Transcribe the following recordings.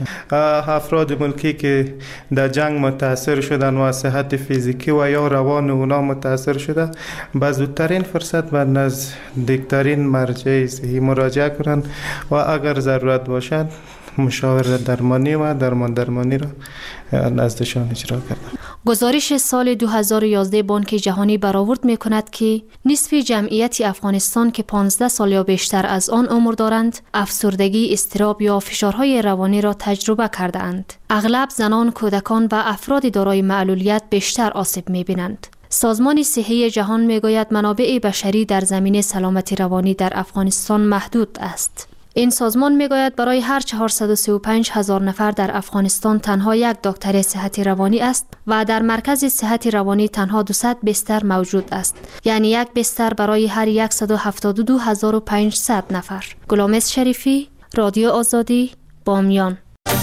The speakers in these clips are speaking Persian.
افراد ملکی که در جنگ متاثر شدن و صحت فیزیکی و یا روان اونا متاثر شده به زودترین فرصت به نزدیکترین مرجع صحی مراجعه کنند و اگر ضرورت باشد مشاوره درمانی و درمانی را نزدشان اجرا کردند. گزارش سال 2011 بانک جهانی برآورد می‌کند که نصف جمعیت افغانستان که 15 سال یا بیشتر از آن عمر دارند، افسردگی، اضطراب یا فشارهای روانی را تجربه کرده‌اند. اغلب زنان، کودکان و افراد دارای معلولیت بیشتر آسیب می‌بینند. سازمان صحی جهان می‌گوید منابع بشری در زمینه سلامتی روانی در افغانستان محدود است. این سازمان میگوید برای هر 435,000 نفر در افغانستان تنها یک دکتر صحت روانی است و در مرکز صحت روانی تنها 200 بستر موجود است، یعنی یک بستر برای هر 172,500 نفر. گلامز شریفی، رادیو آزادی، بامیان.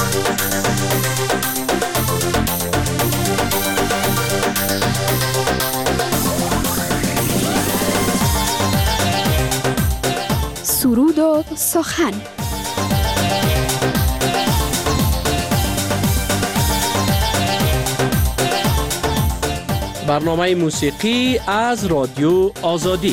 سرود و سخن. برنامه موسیقی از رادیو آزادی.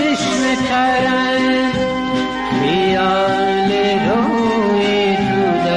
روی تو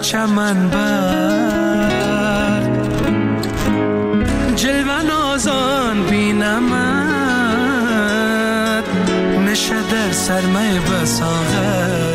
چمن بر جلوه نازان بینمت میشه در سرمه بساغر.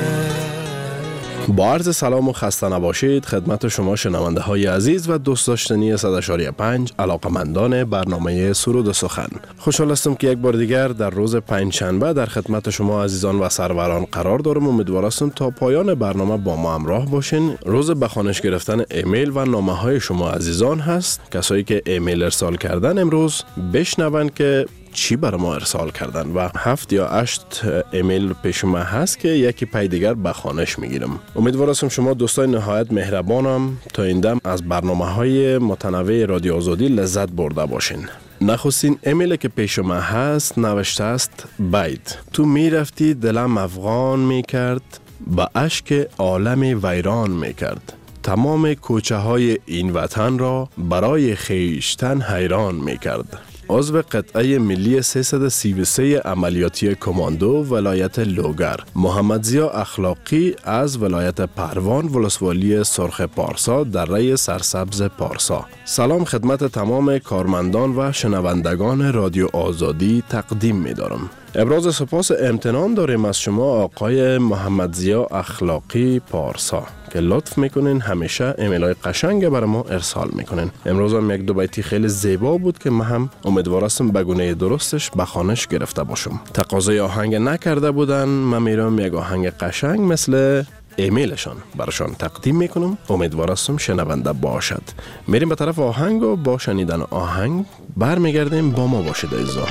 با عرض سلام و خسته نباشید خدمت شما شنونده های عزیز و دوست داشتنی 100.5 علاقمندان برنامه سرود و سخن. خوشحال هستم که یک بار دیگر در روز پنجشنبه در خدمت شما عزیزان و سروران قرار دارم. امیدوار هستم تا پایان برنامه با ما همراه باشین. روز به خوانش گرفتن ایمیل و نامه های شما عزیزان هست. کسایی که ایمیل ارسال کردن امروز بشنون که چی برای ما ارسال کردن و 7 یا 8 ایمیل پیش ما هست که یکی پای دیگر به خوانش میگیرم. امیدوار هستم شما دوستای نهایت مهربانم تا این دم از برنامه‌های متنوع رادیو آزادی لذت برده باشین. نخستین ایمیل که پیش ما هست نوشته است: باید تو میرفتی دلم افغان میکرد، با اشک عالم ویران میکرد، تمام کوچه های این وطن را برای خیشتن حیران میکرد. عضو قطعه ملی 333 عملیاتی کماندو ولایت لوگر، محمد ضیا اخلاقی از ولایت پروان ولسوالی سرخ پارسا در ری سرسبز پارسا. سلام خدمت تمام کارمندان و شنوندگان رادیو آزادی تقدیم می دارم. ابراز سپاس امتنان داریم از شما آقای محمد ضیا اخلاقی پارسا که لطف میکنین همیشه ایمیل های قشنگ برای ما ارسال میکنین. امروز هم یک دو بیتی خیلی زیبا بود که من هم امیدوار هستم به گونه درستش به خوانش گرفته باشم. تقاضای آهنگ نکرده بودن، من میرم یک آهنگ قشنگ مثل ایمیلشان براشان تقدیم میکنم. امیدوار هستم شنونده باشد. میریم به طرف آهنگ و با شنیدن آهنگ برمیگردیم. با ما باشید عزیزان.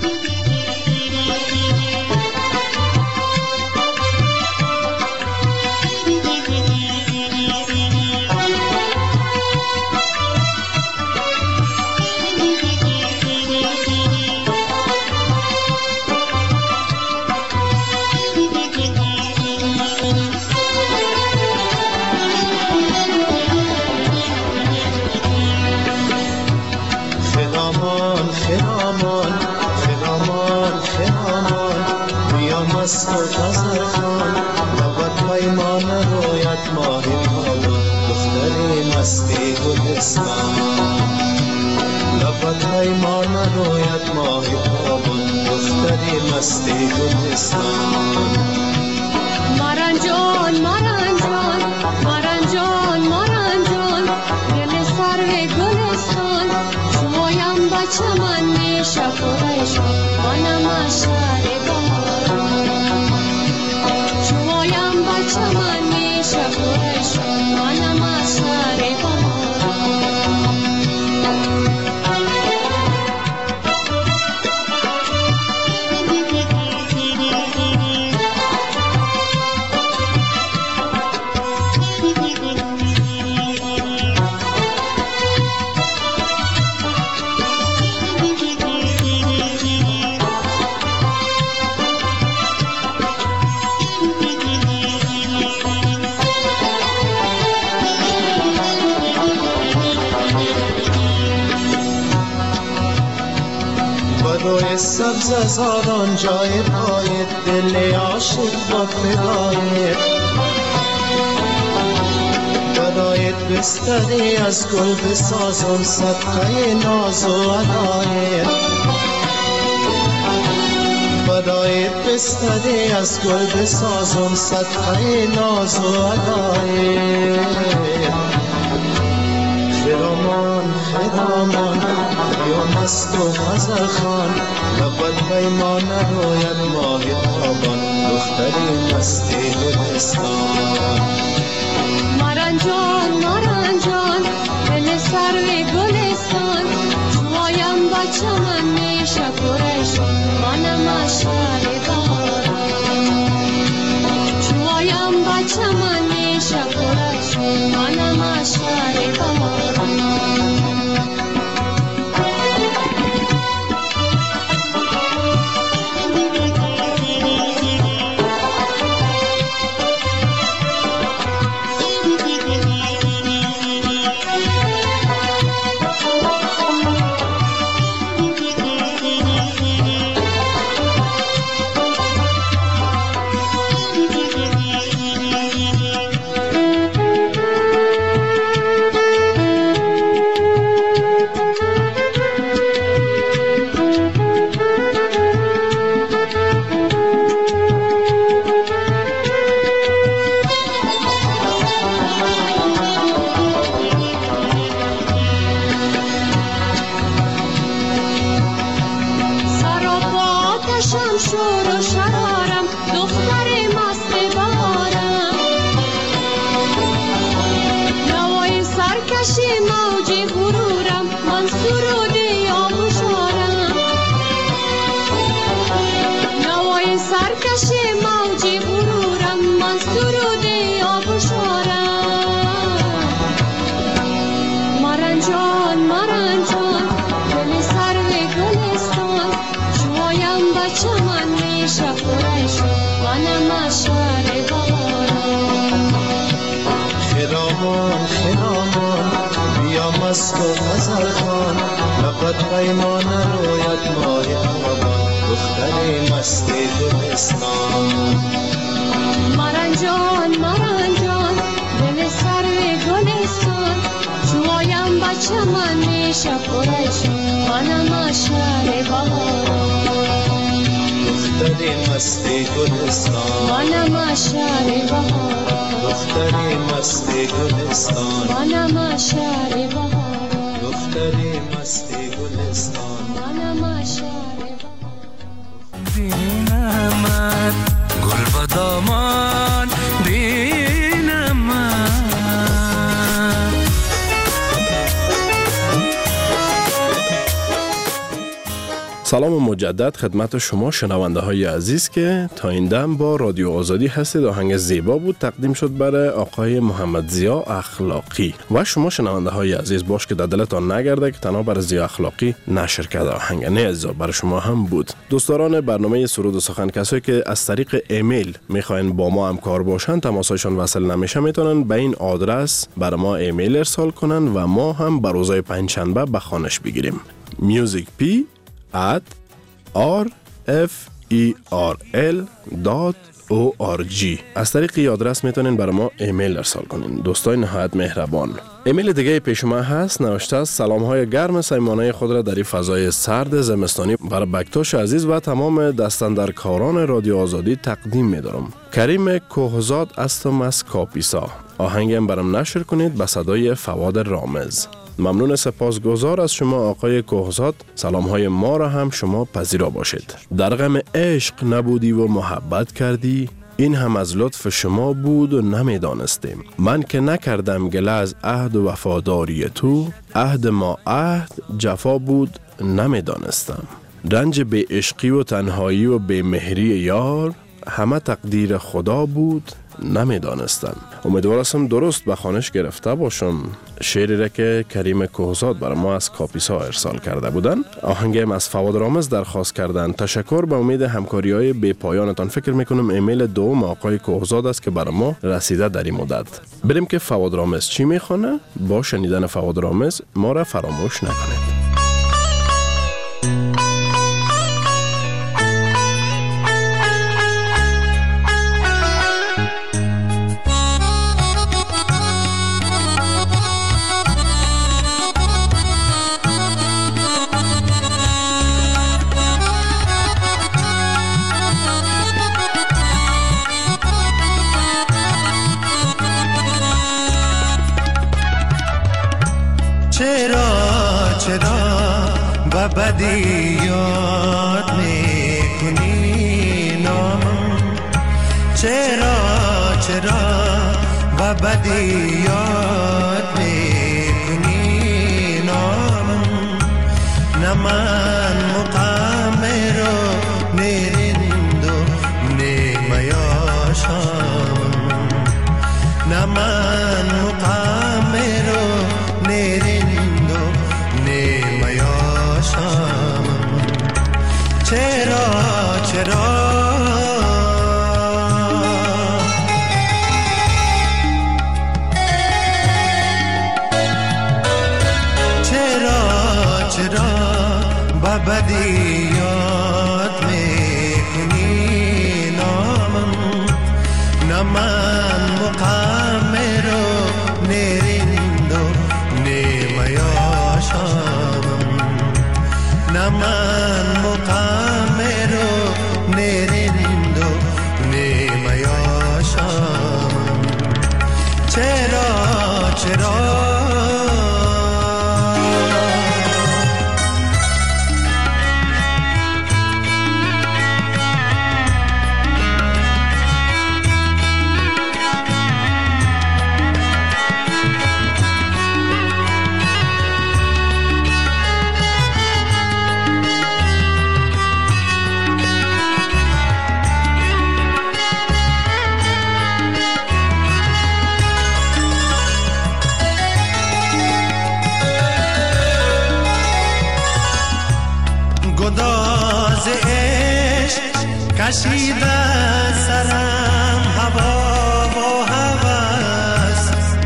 مست و تزر خان لبت پیمان رویت ماهی پالان دختری مستی گلستان. لبت پیمان رویت ماهی پالان دختری مستی گلستان. مارنجان مارنجان مارنجان مارنجان دل سرو گلستان. شمایم بچه من میشه پرشان منم اشعار چمن میشه پرشان منم اشعار سبز زاران جای پای دل عاشق با فدایت. بدایت بستری از گل بسازم صدقه ناز و عدایت. بدایت بستری از گل بسازم صدقه ناز و عدایت. خرامان خرامان یا مست و غزل خان لبت پیمان رویت ماهی تابان دختری مستی گلستان. مارنجان مارنجان دل سرو گلستان. شمایم بچه من میشه پرشان منم اشعار بهاران. شمایم بچه من میشه پرشان منم اشعار بهاران. باشم شور و شرارم دختر مست بهارم نوای سرکشی موجی غرورم من سرود آبشارم نوای سرکشی موجی غرورم من سرود آبشارم مرنجان مرنجان گل سرو گلستان شوایم بچه من میشه پرش منم شهر بهارم خرامان خرامان بیا مست و غزلخوان لقد پیمان رویت ماه آبان دختر مست گلستان مرنجان مرنجان دل سرو گلستان شوایم بچه من میشه پرش منم شهر بهارم دختر مست گلستان منم شهر بهارم دختر مست گلستان منم شهر بهارم دختر مست گلستان منم شهر بینمت گل و دامان بینمت سلام مجدد خدمت شما شنونده های عزیز که تا این دم با رادیو آزادی هستید. آهنگ زیبا بود تقدیم شد برای آقای محمد ضیا اخلاقی و شما شنونده های عزیز باش که در دلتان نگرده که تنها برای ضیا اخلاقی نشر کرده آهنگ، نه عزیزا برای شما هم بود. دوستداران برنامه سرود و سخن، کسایی که از طریق ایمیل میخواین با ما همکار باشن تماسشون وصل نمیشه میتونن به این آدرس برای ما ایمیل ارسال کنن و ما هم بر روزهای پنجشنبه به خوانش بگیریم. musicp@rferl.org. از طریق این آدرس میتونین برای ما ایمیل ارسال کنین. دوستای نهایت مهربان، ایمیل دیگه پیش ما هست. نوشته است: سلام های گرم صمیمانه خود را در این فضای سرد زمستانی برای بکتاش عزیز و تمام دستاندرکاران رادیو آزادی تقدیم می‌دارم. کریم کوهزاد هستم از کاپیسا. آهنگم برام نشر کنید به صدای فواد رامز. ممنون، سپاسگزار از شما آقای کوهزاد. سلام های ما را هم شما پذیرا باشید. در غم عشق نبودی و محبت کردی، این هم از لطف شما بود و نمیدانستیم. من که نکردم گله از عهد و وفاداری تو، عهد ما عهد جفا بود نمیدانستم. رنج بی عشقی و تنهایی و بی مهری یار، همه تقدیر خدا بود نمیدانستم. امیدوارم درست به خوانش گرفته باشم. شعری را که کریم کوهزاد برای ما از کاپیسا ارسال کرده بودن. آهنگم از فواد رامز درخواست کردن. تشکر، به امید همکاری های بی پایانتان. فکر میکنم ایمیل دوم آقای کوهزاد است که برای ما رسیده در این مدت. بریم که فواد رامز چی میخونه. با شنیدن فواد رامز ما را فراموش نکنید. چرا با بدی یاد میکنی نامم، چرا با بدی یاد میکنی نامم، نه من مقام رو نرند و نه میاشم، نه من مقام رو نرند و نه میاشم. چرا با بدی یاد میکنی نامم، نه من مقام رو نرند و نه میاشم، نه من مقام رو نرند و نه میاشم. چرا گداز عشق کشیده سرم هوا و هوس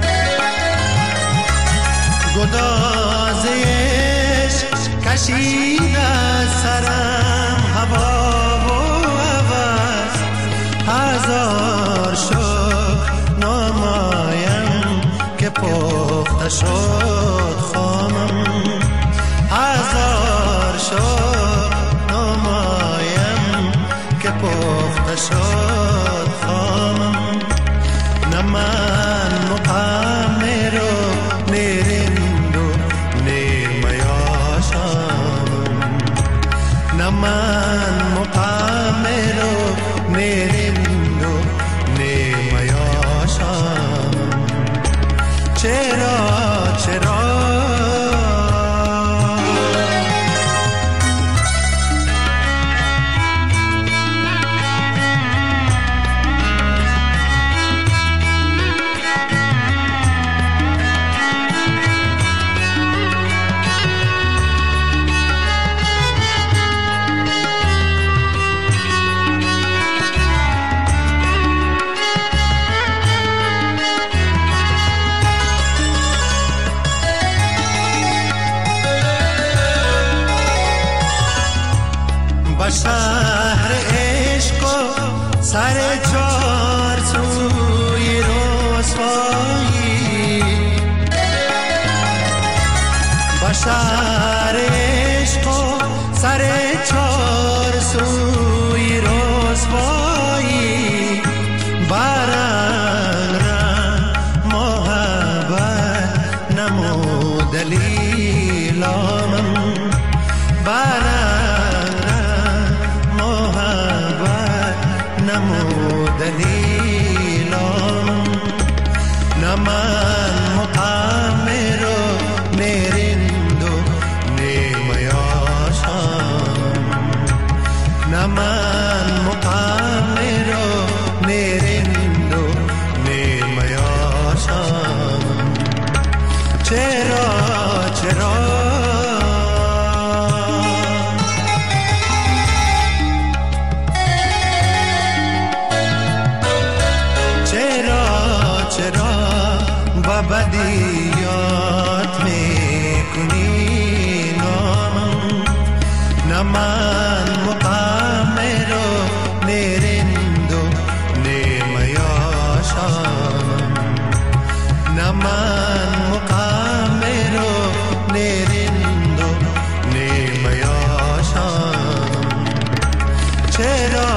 گداز عشق کشیده سرم هوا و هوس هزار شکر نمایم که پخته شد خامم هزار شکر نمایم که پخته شد خامم نه من مقامر و نیرند و نیرمیاشم نه من مقامر و نیرند و نیرمیاشم چرا شهر عشق و سر چار سوی رسوایی با شهر عشق و سر چار سوی رسوایی برنگ رنگ محبت نمو دلیلامم نمو دلیلم نه من مقامر و نیرند و نیمیاشم نه من مقامر و نیرند و نیمیاشم چرا بدیات میکنی نامم نه من مقامر و نیرند و نیمیاشم نه من مقامر و نیرند و نیمیاشم چرا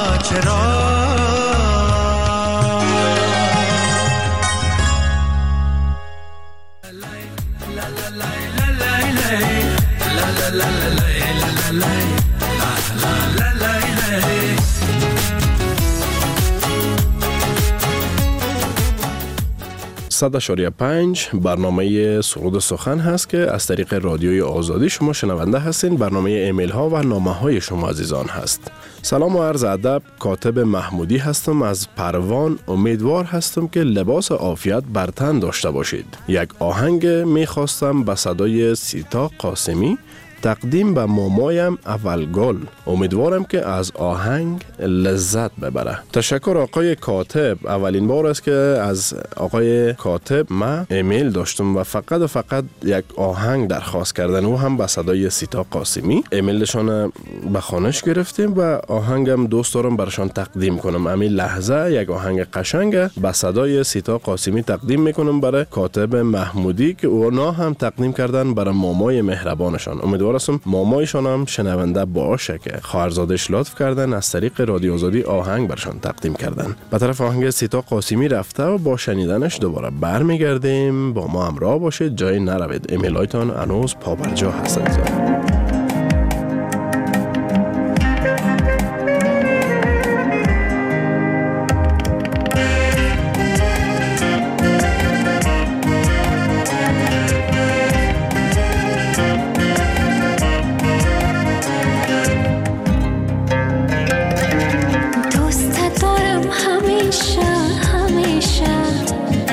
صد 5 برنامه سرود سخن هست که از طریق رادیوی آزادی شما شنونده هستین. برنامه ایمیل ها و نامه های شما عزیزان هست. سلام و عرض ادب، کاتب محمودی هستم از پروان. امیدوار هستم که لباس عافیت بر تن داشته باشید. یک آهنگ میخواستم به صدای سیتا قاسمی تقدیم به مامایم اولگل. امیدوارم که از آهنگ لذت ببره. تشکر آقای کاتب. اولین بار است که از آقای کاتب ما ایمیل داشتم و فقط یک آهنگ درخواست کردن، او هم به صدای سیتا قاسمی. ایمیلشان به خانش گرفتیم و آهنگم دوست دارم برشان تقدیم کنم. همین لحظه یک آهنگ قشنگ به صدای سیتا قاسمی تقدیم میکنم برای کاتب محمودی که اونا هم تقدیم کردن برای مامای مهربانشان. امیدوارم مامایشان هم شنونده باشه که خواهرزادش لطف کردن از طریق رادیو آزادی آهنگ برشان تقدیم کردن. به طرف آهنگ سیتا قاسمی رفته و با شنیدنش دوباره برمیگردیم. با ما همراه باشید، جای نروید. ایمیلایتان هنوز پابرجا هستند.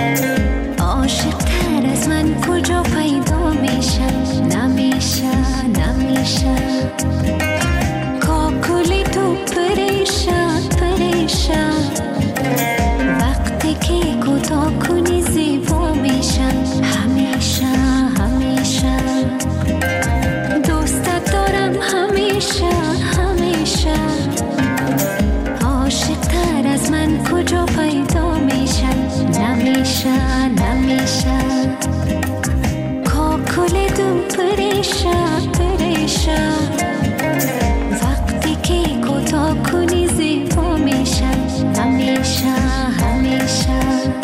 عاشق تر از من کجا پیدا میشه؟ نمیشه همیشه همیشه عاشق تر از من کجا پیدا میشه نمیشه نمیشه کاکل دو پریشه پریشه وقتی که کوتاه کنی زیبا میشه همیشه همیشه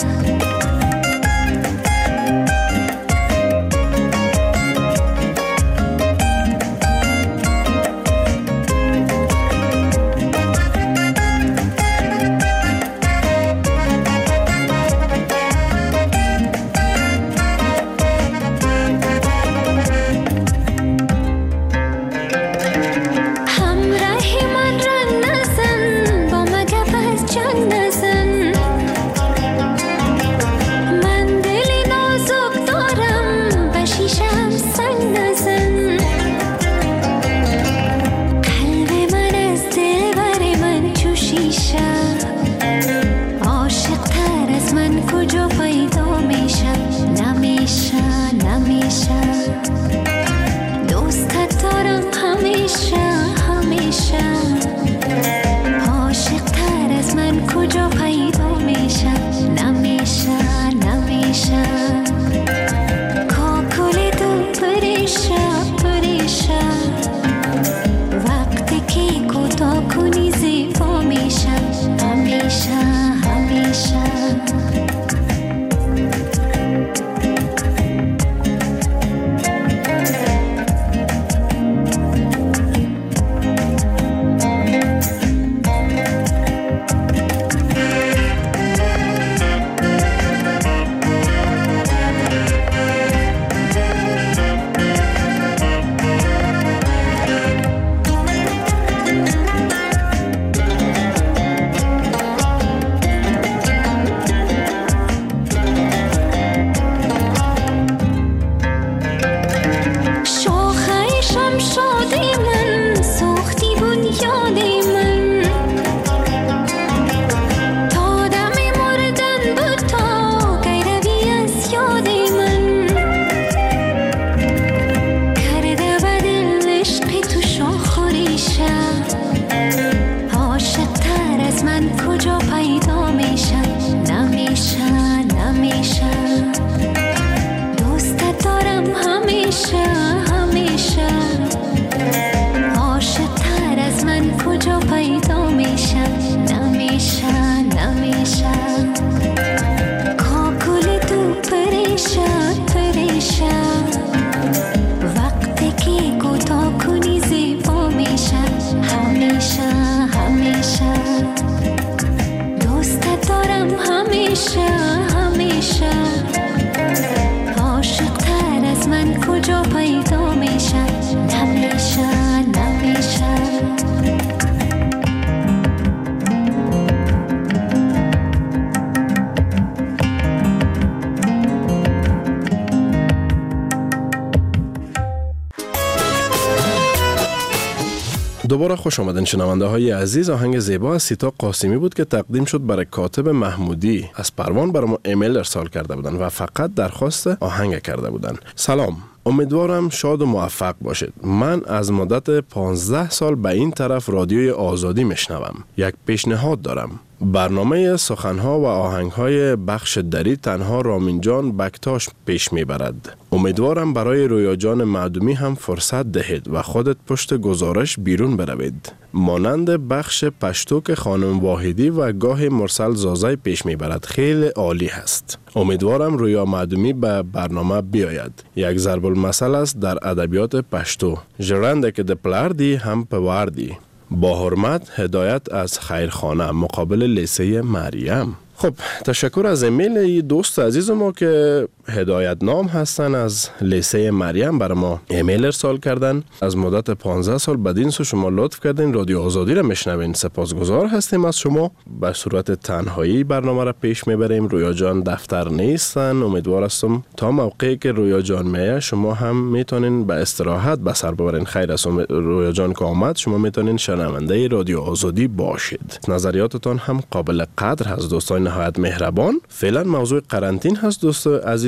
دوباره خوش آمدین شنونده های عزیز. آهنگ زیبا از سیتا قاسمی بود که تقدیم شد برای کاتب محمودی. از پروان برای ما ایمیل ارسال کرده بودن و فقط درخواست آهنگ کرده بودن. سلام، امیدوارم شاد و موفق باشید. من از مدت 15 سال به این طرف رادیوی آزادی میشنوم. یک پیشنهاد دارم. برنامه سخنها و آهنگهای بخش دری تنها رامین جان بکتاش پیش میبرد. امیدوارم برای رویا جان معدومی هم فرصت دهید و خودت پشت گزارش بیرون بروید. مانند بخش پشتو که خانم واحدی و گاه مرسل زازای پیش میبرد خیلی عالی هست. امیدوارم رویا معدومی به برنامه بیاید. یک ضرب المثل است در ادبیات پشتو. ژرنده که دپلردی هم پواردی. با حرمت هدایت از خیرخانه مقابل لیسه مریم. خب تشکر از ایمیل دوست عزیز ما که هدایت نام هستن از لیسه مریم برای ما ایمیل ارسال کردن. از مدت 15 سال بدین سو شما لطف کردین رادیو آزادی را میشنوین. سپاسگزار هستیم از شما. به صورت تنهایی برنامه را پیش میبریم. رویا جان دفتر نیستن. امیدوار هستم تا موقعی که رویا جان میه شما هم میتونین به استراحت به سر ببرین. خیر است رویا جان که آمد شما میتونین شنونده رادیو آزادی باشید. نظریاتتان هم قابل قدر هست دوستان نهایت مهربان. فعلا موضوع قرنطین هست دوست عزیز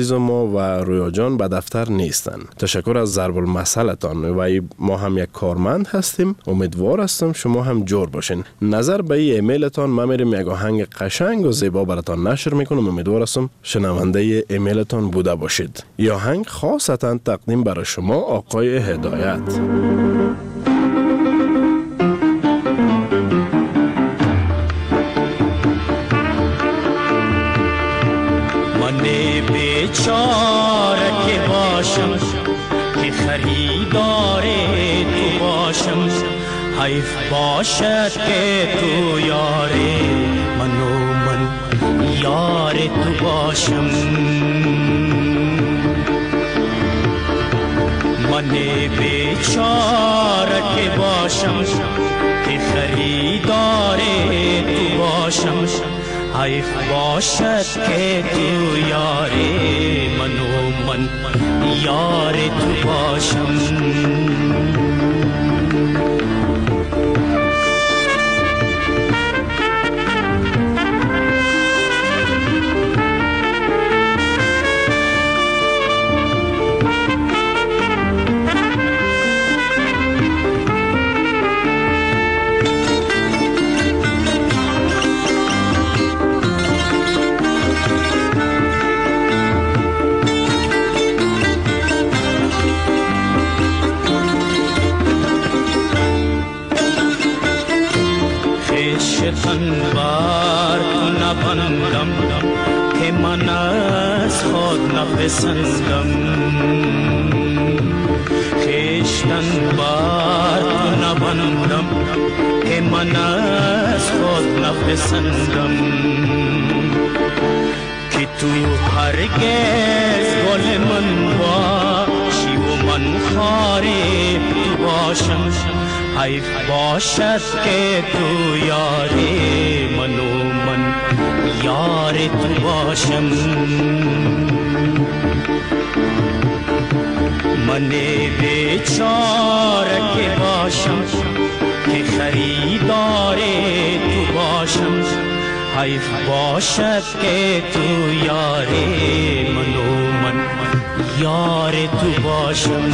عزیز ما و رویا جان به دفتر نیستن. تشکر از ضرب المثلتان و ما هم یک کارمند هستیم. امیدوار هستم شما هم جور باشین. نظر به این ایمیلتان ما میریم یک آهنگ قشنگ و زیبا براتان نشر میکنم. امیدوار هستم شنونده ایمیلتان بوده باشید. این آهنگ خاصتا تقدیم برای شما آقای هدایت. بیچاره که باشم که خریدار تو باشم، حیف باشد که تو یار من و من یار تو باشم. من بیچاره که باشم که خریدار تو باشم، حیف باشد که تو یار من و من یار تو باشم. بار نبندم که من از خود نپسندم، خیشتن بار نبندم که من از خود نپسندم، که تو هرگز گل من باشی و من خار تو باشم، حیف باشد که تو یار من و من یار تو باشم. من بیچاره که باشم که خریدار تو باشم، حیف باشد که تو یار من و من یار تو باشم.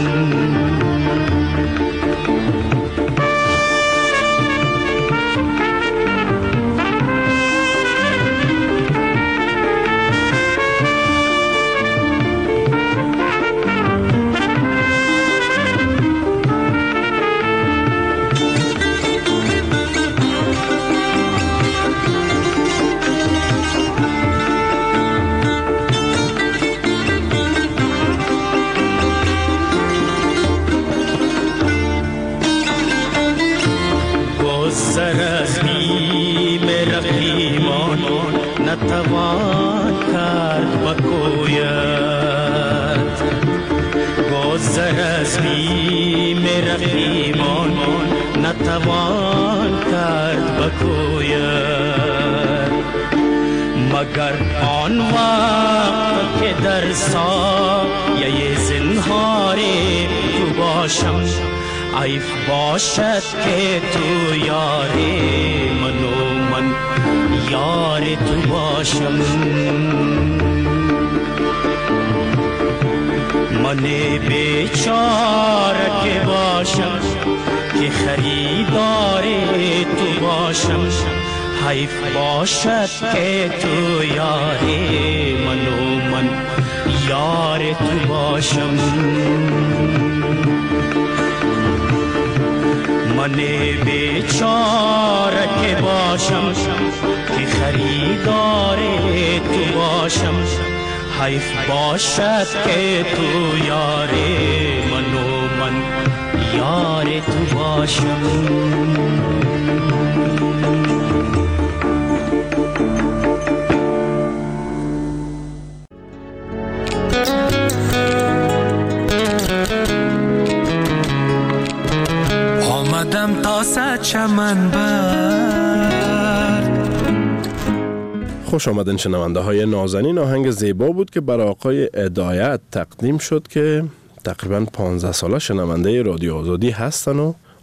نتوان کرد بکویت، گذر از بیم رقیبان نتوان کرد بکویت، مگر آن وقت که در سایه زنهار تو باشم، حیف باشد که تو یار من و من یار تو باشم. من بیچاره که باشم که خریدار تو باشم، حیف باشد که تو یار من و من یار تو باشم. من بیچاره که باشم که خریدار تو باشم، حیف باشد که تو یار من و من یار تو باشم. آمدم تا صد چمن برد. خوش آمدین شنونده های نازنین. آهنگ زیبا بود که برای آقای هدایت تقدیم شد که تقریبا 15 ساله شنونده رادیو آزادی هستن و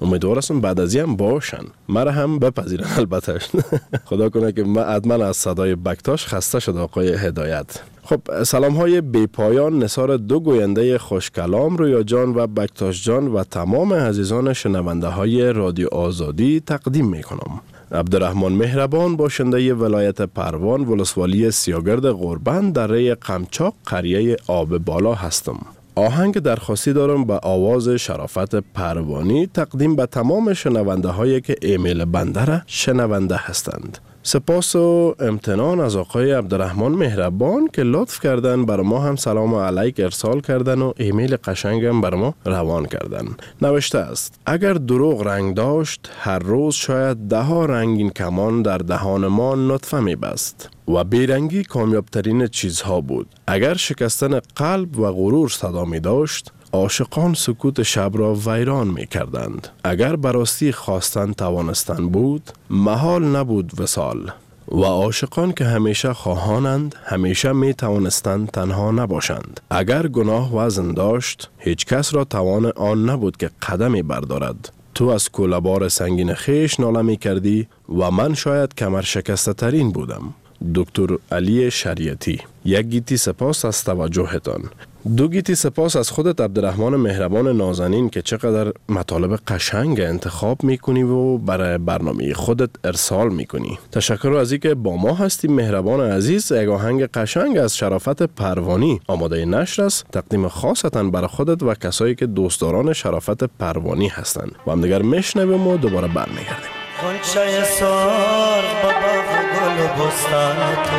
امیدوار هستم بعد از این هم باشن، مرا هم بپذیرن البته. خدا کنه که من حتما از صدای بکتاش خسته شد آقای هدایت. خب سلام های بی پایان نثار دو گوینده خوشکلام رویا جان و بکتاش جان و تمام عزیزان شنونده های رادیو آزادی تقدیم می کنم. عبدالرحمن مهربان باشنده ولایت پروان ولسوالی سیاگرد غربند در ری قمچاق قریه آب بالا هستم. آهنگ درخواستی دارم به آواز شرافت پروانی تقدیم به تمام شنونده هایی که ایمیل بنده را شنونده هستند. سپاس و امتنان از آقای عبدالرحمن مهربان که لطف کردن بر ما هم سلام علیک ارسال کردن و ایمیل قشنگم بر ما روان کردن. نوشته است: اگر دروغ رنگ داشت هر روز شاید 10 رنگین کمان در دهان ما نطفه می بست و بیرنگی کامیابترین چیزها بود. اگر شکستن قلب و غرور صدا می داشت عاشقان سکوت شب را ویران می کردند. اگر براستی خواستن توانستن بود محال نبود وصال و عاشقان که همیشه خواهانند همیشه می توانستند تنها نباشند. اگر گناه وزن داشت هیچ کس را توان آن نبود که قدمی بردارد. تو از کوله‌بار سنگین خیش ناله می کردی و من شاید کمر شکسته ترین بودم. دکتر علی شریعتی. یک گیتی سپاس از توجهتان. 2 گیتی سپاس از خودت عبدالرحمن مهربان نازنین که چقدر مطالب قشنگ انتخاب میکنی و برای برنامه خودت ارسال میکنی. تشکر از اینکه با ما هستی مهربان عزیز. یک آهنگ قشنگ از شرافت پروانی آماده نشر است، تقدیم خاصتاً برای خودت و کسایی که دوستداران شرافت پروانی هستند. با هم دیگر میشنویم و دوباره برمیگردیم. غنچه سرخ با باغ و گل و بستان تو،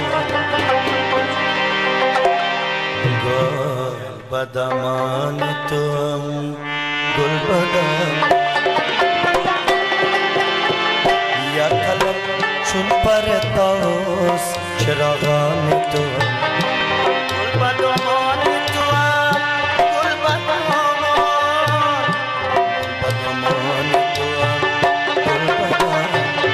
گل بدمان تو، گل بدم یا قلب چون پرتاز چراغان تو، گل بدمان تو، گل بدمان، بدمان تو، گل بدم.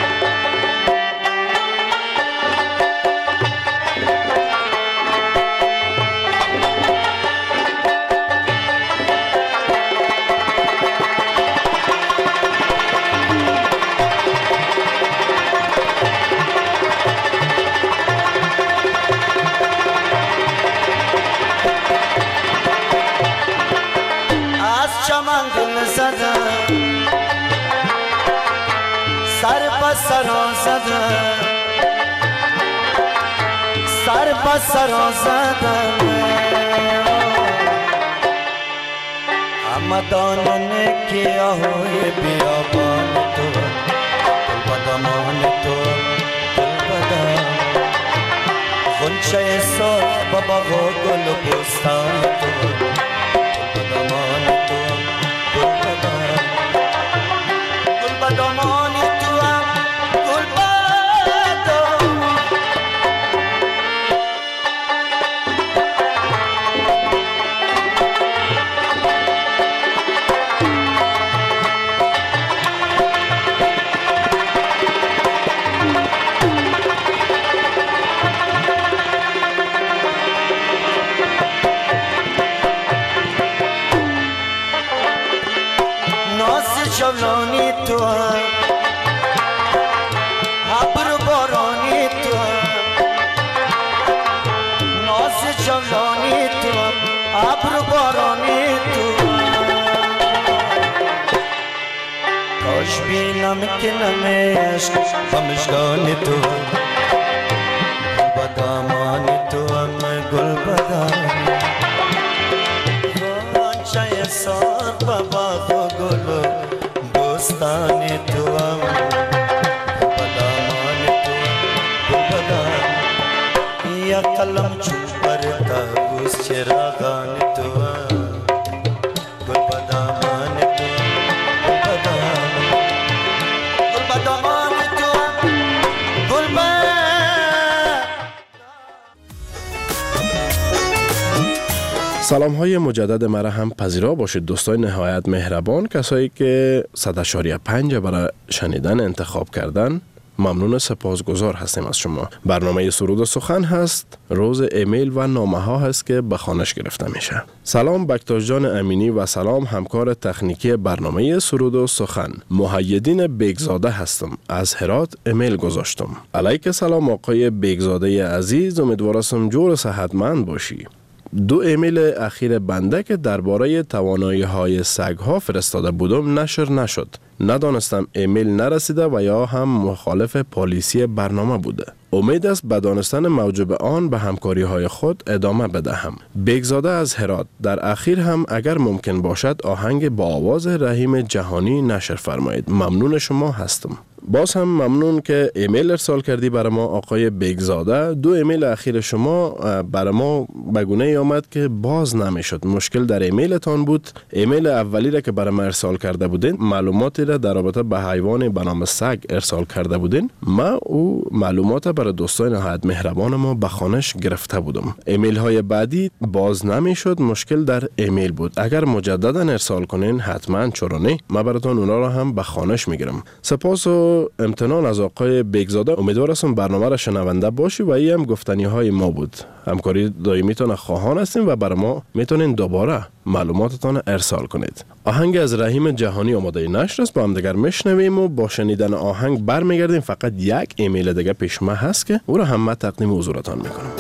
سر بسر زدم همدانان گیاهای بیابان تو، گل بدمان تو، گل بدم غنچه سرخ با باغ و گل و بستان تو، گل بدمان تو، گل بدم، گل بدمان تو، گل بدم. جولانی تو، ابر بارانی تو، ناز جولانی تو، ابر بارانی تو، کاش بینم که نم عشق و مژگان تو، گل بدامان تو هم گل بدم غنچه سرخ و باغ و گل و بستان تو هم بدامان تو، گل بدم یا قلم چون پرتاز چراغان تو هم گل بدامان تو، گل بدم، گل بدامان تو، گل بدم. سلام های مجدد مرا هم پذیرا باشید دوستای نهایت مهربان، کسایی که 100.5 برای شنیدن انتخاب کردن. ممنون و سپاسگزار هستیم از شما. برنامه سرود و سخن هست، روز ایمیل و نامه ها هست که به خوانش گرفته میشه. سلام بکتاش جان امینی و سلام همکار تکنیکی برنامه سرود و سخن. محیدین بیگزاده هستم، از هرات ایمیل گذاشتم. علیک سلام آقای بیگزاده عزیز، امیدوارم جور و صحتمند باشی. 2 ایمیل اخیر بنده که درباره توانایی‌های سگ‌ها فرستاده بودم نشر نشد. ندانستم ایمیل نرسیده و یا هم مخالف پالیسی برنامه بوده. امید است به دانستن موجب آن به همکاری‌های خود ادامه بدهم. بیگزاده از هرات، در اخیر هم اگر ممکن باشد آهنگ با آواز رحیم جهانی نشر فرمایید. ممنون شما هستم. باز هم ممنون که ایمیل ارسال کردی برای ما آقای بیگزاده. 2 ایمیل اخیر شما برای ما بگونه آمد که باز نمیشد. مشکل در ایمیلتان بود. ایمیل اولی را که برای ما ارسال کرده بودین، معلوماتی را در رابطه به حیوان به نام سگ ارسال کرده بودین. ما او معلومات برای دوستان نهایت مهربان ما به خوانش گرفته بودم. ایمیل های بعدی باز نمیشد. مشکل در ایمیل بود. اگر مجددا ارسال کنین حتما چرا ما براتون اونا را هم به خوانش میگیرم. سپاس و امتنان از آقای بیگزاده. امیدوارم برنامه را شنونده باشی و این هم گفتنی های ما بود. همکاری دائمیتون خواهان هستیم و برای ما میتونین دوباره معلوماتتان ارسال کنید. آهنگ از رحیم جهانی آماده نشر است، با هم دیگر میشنویم و با شنیدن آهنگ برمیگردیم. فقط یک ایمیل دیگه پیش ما هست که او را هم من تقدیم حضورتان میکنم.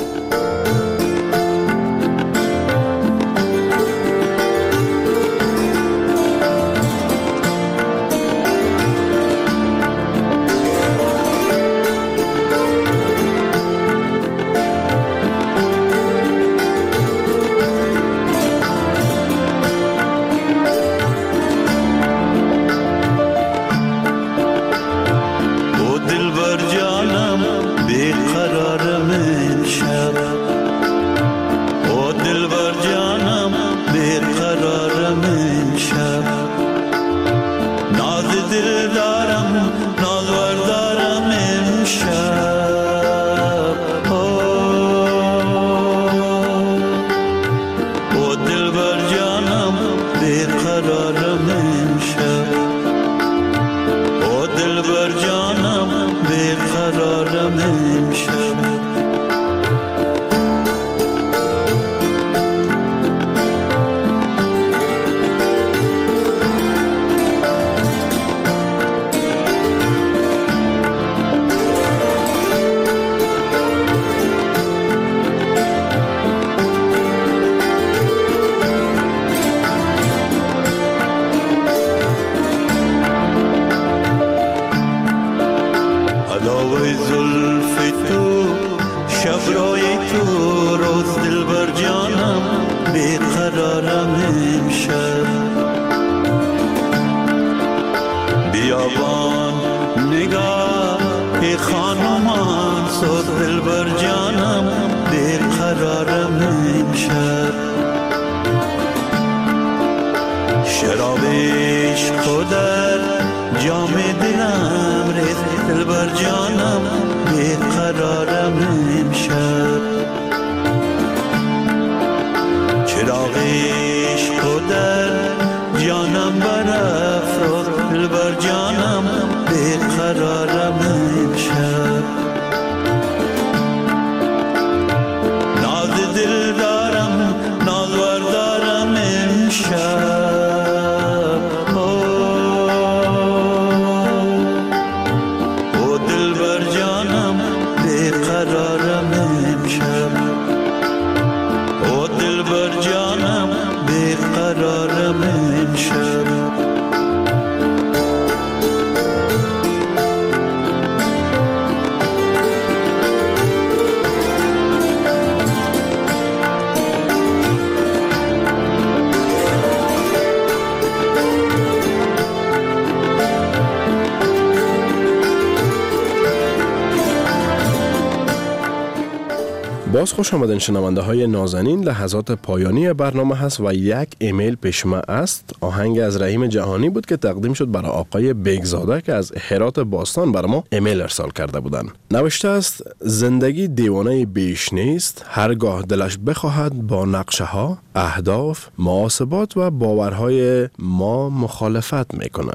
باز خوش آمدین شنونده های نازنین. لحظات پایانی برنامه هست و یک ایمیل پیش ما است. آهنگ از رحیم جهانی بود که تقدیم شد برای آقای بیگزاده که از هرات باستان برای ما ایمیل ارسال کرده بودن. نوشته است: زندگی دیوانه بیش نیست، هرگاه دلش بخواهد با نقشه ها، اهداف، محاسبات و باورهای ما مخالفت می کند.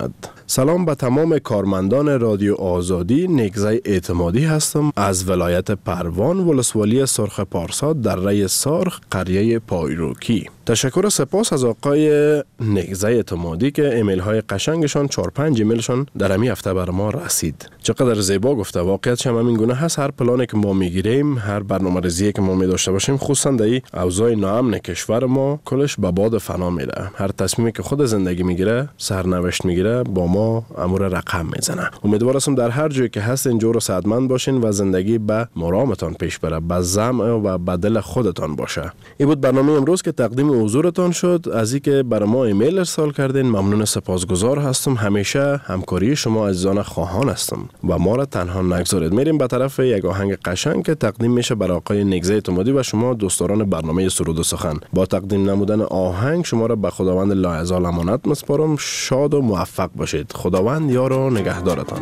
سلام به تمام کارمندان رادیو آزادی. نگزه اعتمادی هستم از ولایت پروان، ولسوالی سرخ پارسا، دره سارخ، قریه پایروکی. تشکر و سپاس از آقای نگزه اعتمادی که ایمیل های قشنگشان 4-5 ایمیلشان در همین هفته بر ما رسید. چقدر زیبا گفته. واقعیتش هم همین گونه هست. هر پلانی که ما میگیریم، هر برنامه‌ریزی که ما می داشته باشیم، خصوصا در اوضاع ناامن کشور ما، کلش به باد فنا میره. هر تصمیمی که خود زندگی میگیره، سرنوشت میگیره، با ما امور رقم میزنه. امیدوارم در هر جایی که هست اینجور سعادتمند باشین و زندگی به مرامتان پیش بره، به زعم و به دل خودتان باشه. این بود برنامه امروز که تقدیم حضورتان شد. از اینکه برای ما ایمیل ارسال کردین ممنون، سپاسگزار هستم. همیشه همکاری شما عزیزان خواهان هستم و ما را تنها نگذارید. میریم به طرف یک آهنگ قشنگ که تقدیم میشه برای آقای نگزه اعتمادی و شما دوستداران برنامه سرود و سخن. با تقدیم نمودن آهنگ شما را به خداوند لایزال امانت مسپارم. شاد و موفق باشید. خداوند یار و نگهدارتان.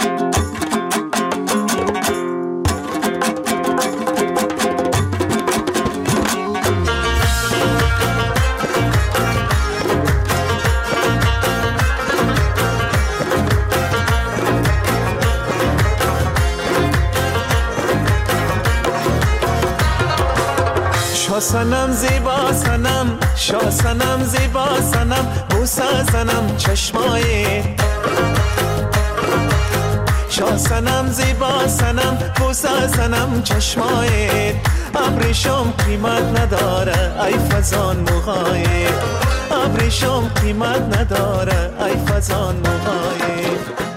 سنم زیبا سنم، شا سنم زیبا سنم، بوسه زنم چشمای شا سنم زیبا سنم، بوسه زنم چشمای ابریشم قیمت نداره ای فزان موهای ابریشم قیمت نداره ای فزان موهای